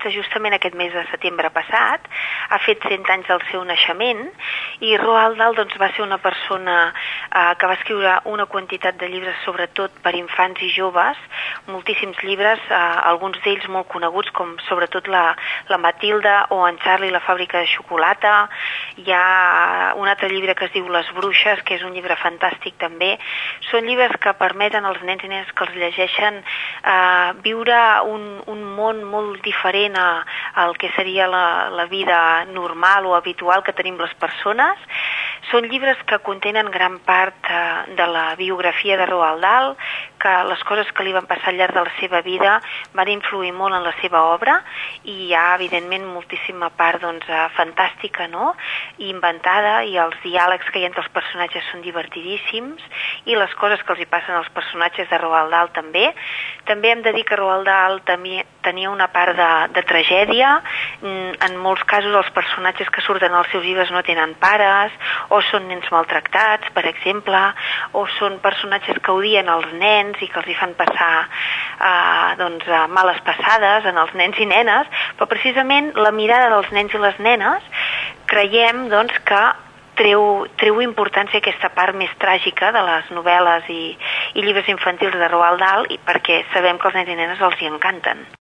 festa justament aquest mes de setembre passat, ha fet 100 anys del seu naixement, i Roald Dahl doncs, va ser una persona que va escriure una quantitat de llibres, sobretot per infants i joves, moltíssims llibres, alguns d'ells molt coneguts, com sobretot la Matilda o en Charlie la fàbrica de xocolata. Hi ha un altre llibre que es diu Les bruixes, que és un llibre fantàstic també. Són llibres que permeten als nens i nenes que els llegeixen viure un món molt diferent al que seria la vida normal o habitual que tenim les persones. Són llibres que contenen gran part de la biografia de Roald Dahl, que les coses que li van passar al llarg de la seva vida van influir molt en la seva obra, i hi ha, evidentment, moltíssima part fantàstica, no?, i inventada, i els diàlegs que hi ha entre els personatges són divertidíssims, i les coses que els hi passen als personatges de Roald Dahl també. També hem de dir que Roald Dahl tenia una part de tragèdia. En molts casos els personatges que surten als seus llibres no tenen pares, o són nens maltractats, per exemple, o són personatges que odien els nens i que els hi fan passar males passades en els nens i nenes, però precisament la mirada dels nens i les nenes creiem que treu importància a aquesta part més tràgica de les novel·les i llibres infantils de Roald Dahl, i perquè sabem que els nens i nenes els hi encanten.